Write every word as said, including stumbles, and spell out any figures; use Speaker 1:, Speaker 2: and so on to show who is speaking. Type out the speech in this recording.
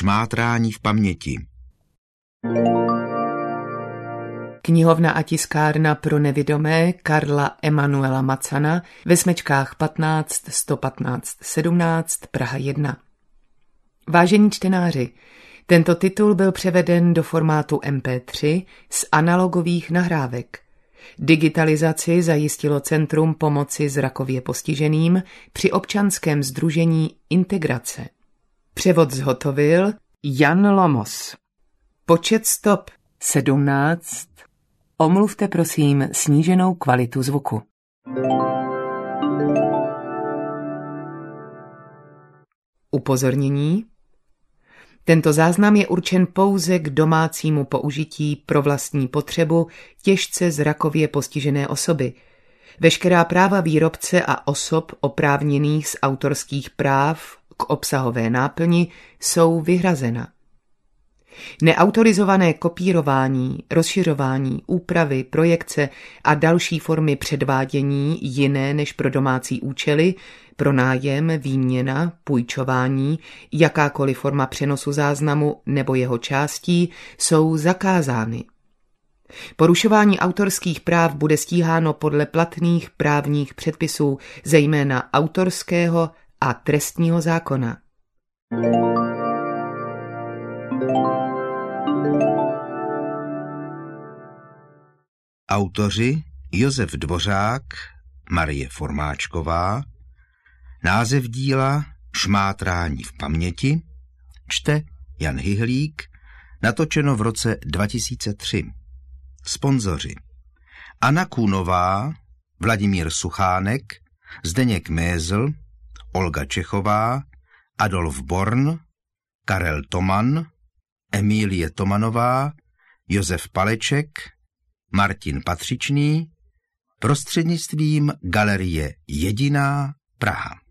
Speaker 1: Šmátrání v paměti.
Speaker 2: Knihovna a tiskárna pro nevidomé Karla Emanuela Macana ve Smečkách patnáct sto patnáct sedmnáct Praha jedna. Vážení čtenáři, tento titul byl převeden do formátu em pé tři z analogových nahrávek. Digitalizaci zajistilo Centrum pomoci zrakově postiženým při občanském sdružení Integrace. Převod zhotovil Jan Lomos. Počet stop sedmnáct. Omluvte prosím sníženou kvalitu zvuku. Upozornění. Tento záznam je určen pouze k domácímu použití pro vlastní potřebu těžce zrakově postižené osoby. Veškerá práva výrobce a osob oprávněných z autorských práv k obsahové náplni jsou vyhrazena. Neautorizované kopírování, rozšiřování, úpravy, projekce a další formy předvádění jiné než pro domácí účely, pronájem, výměna, půjčování, jakákoliv forma přenosu záznamu nebo jeho částí jsou zakázány. Porušování autorských práv bude stíháno podle platných právních předpisů, zejména autorského a trestního zákona.
Speaker 1: Autoři Josef Dvořák, Marie Formáčková. Název díla Šmátrání v paměti. Čte Jan Hyhlík. Natočeno v roce dva tisíce tři. Sponzoři: Anna Kůnová, Vladimír Suchánek, Zdeněk Mézl, Olga Čechová, Adolf Born, Karel Toman, Emílie Tomanová, Josef Paleček, Martin Patřičný, prostřednictvím Galerie Jediná Praha.